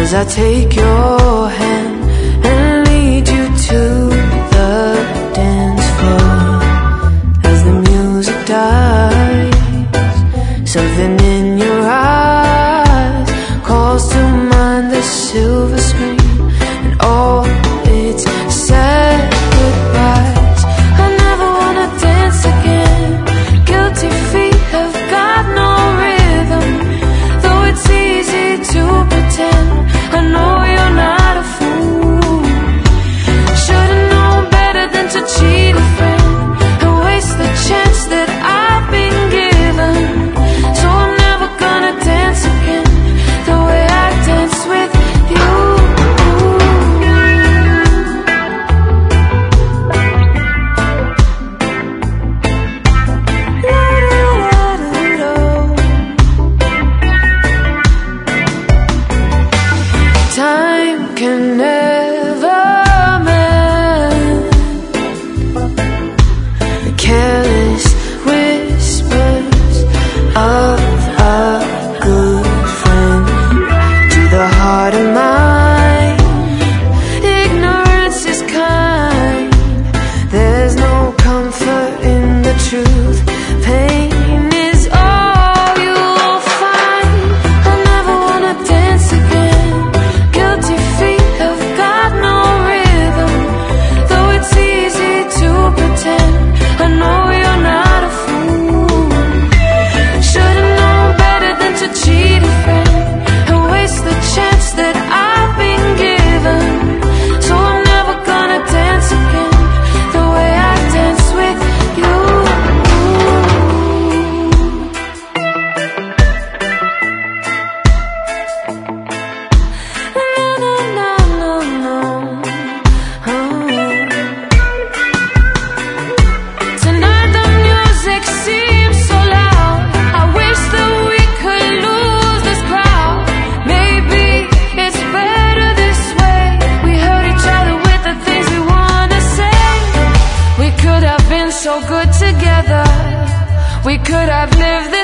as I take your hand and lead you to the dance floor. As the music dies, something in your eyes calls to mind the silver screen and all its sad goodbyes. I never wanna dance again. Guilty feet have got no rhythm, though it's easy to pretend. I know you're not a fool. Should've known better than to cheat a friend and waste the chance that I've been given. So I'm never gonna dance again the way I dance with you. Time can never mend the careless whispers of a good friend. To the heart of mine, ignorance is kind. There's no comfort in the truth. Pain is all you'll find. I never wanna dance again. Guilty feet have got no rhythm, though it's easy to pretend. I know you're not a fool. Should've known better than to cheat a friend and waste the chance that I've been given. So I'm never gonna dance again the way I dance with you. Tonight the music seems so loud. I wish that we could lose this crowd. Maybe it's better this way. We hurt each other with the things we wanna say. We could have been so good together. We could have lived